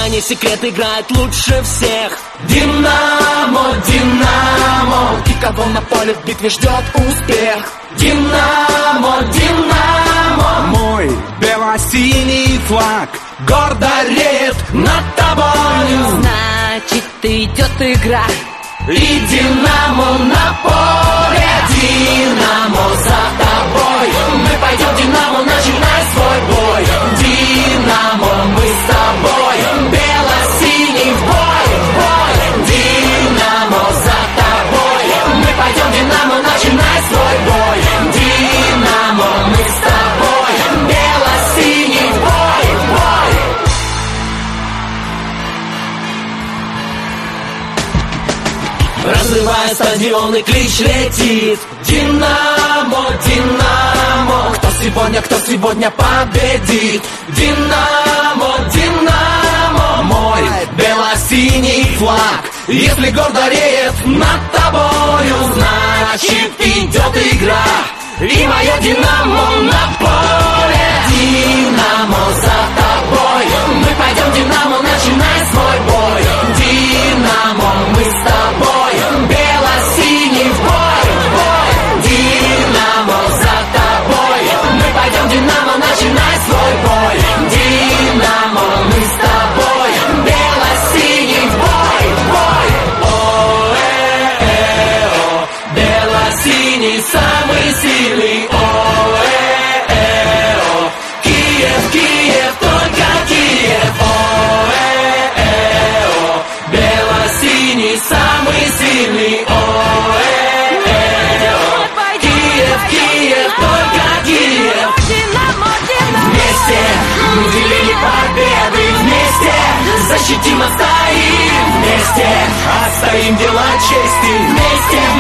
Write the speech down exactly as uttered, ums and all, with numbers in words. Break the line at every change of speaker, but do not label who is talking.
не секрет, играет лучше всех.
Динамо, Динамо, и кого на поле в битве ждет успех. Динамо, Динамо,
мой бело-синий флаг гордо реет над тобою.
Значит, идет игра,
и Динамо на поле. Динамо за тобой, мы пойдем, Динамо, начинай свой бой. Динамо, мы с тобой, бело-синий в бой, в бой. Динамо за тобой, мы пойдем, Динамо, начинай свой бой. Динамо, мы с тобой, бело-синий в бой, в бой.
разрывая стадионы, клич летит.
Динамо, Динамо, кто сегодня, кто сегодня победит? Динамо, Динамо, мой бело-синий флаг, если гордо реет над тобою, значит идет игра, и мое Динамо на поле. Динамо за тобой, мы пойдем, Динамо, начинай свой бой. Динамо, мы с тобой, бело-синий в бой, в бой. Динамо за тобой, мы пойдем, Динамо, начинай свой бой. Динамо, мы с тобой, бело-синий в бой, в бой. О-э-э-о, бело-синий самый сильный. О-э-э-о, Киев, Киев, только Киев. О-э-э-о, бело-синий самый сильный. О-э-э-о, Киев, Киев, только Киев. Вместе мы делили победы, вместе защитим, отстоим, вместе отстоим дела чести, вместе